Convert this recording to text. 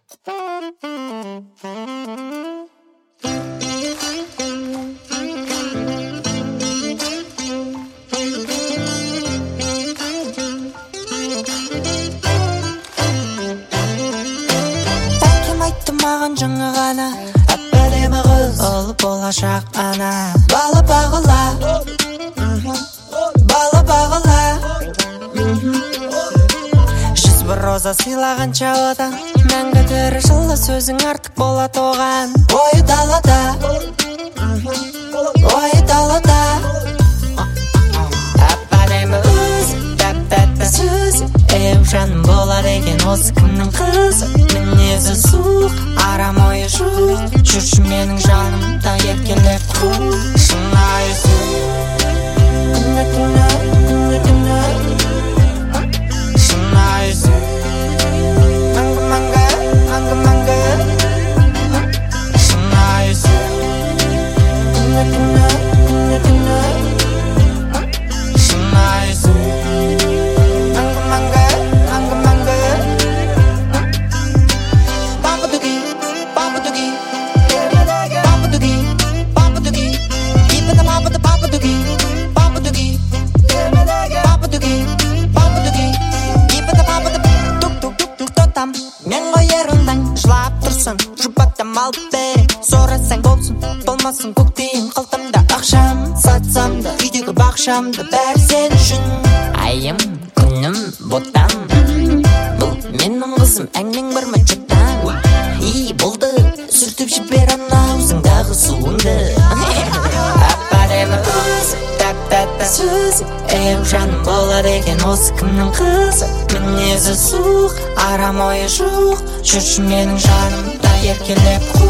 Маған жаңа ғана әп-әдемі қыз ол болашақ ана. Бала бағыла, бала бағыла. Жүз бір роза сыйлағанша одан мәңгі тірі жылы сөзің артық болады оған. Ойы далада, ойы далада. Әп-әдемі өз, тәп-тәтті сөз. Еу жаным болады екен осы кімнің қызы. Мінезі суық, арам ойы жоқ. Жүрші менің жанымда еркелеп құл. Шынайы сөз. Шынайы сөз. Мәңгі, мәңгі, мәңгі, мәңгі. Шынайы сөз. Шынайы сөз. Мен ғой еріндің жылап тұрсын, жұбаттам алып берем. Сорасаң болсын, болмасын көктейін қалтамда. Ақшам сатсам да, үйдегі бақшамда бәрі сен үшін. Айым, күнім, ботам, бұл менің қызым, әңнің бір ма жұттан. Болды, сүртіп жібер анаузыңдағы суыңды. Әп-әдемі өз, тәп-тәтті сөз. Еу жаным болады екен осы кімнің қызы. Мінезі суық, арам ойы жоқ. Жүрші менің жанымда еркелеп